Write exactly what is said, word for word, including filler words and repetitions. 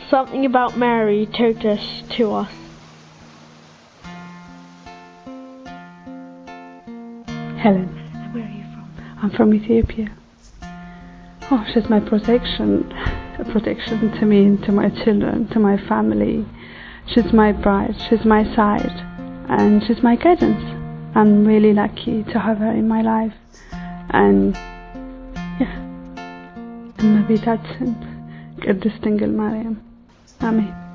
something about Mary told us to us. Helen. Where are you from? I'm from Ethiopia. Oh, she's my protection, a protection to me and to my children, to my family. She's my bride, she's my side, and she's my guidance. I'm really lucky to have her in my life. And yeah, እመቤታችን ቅድስት ድንግል ማርያም አሜን።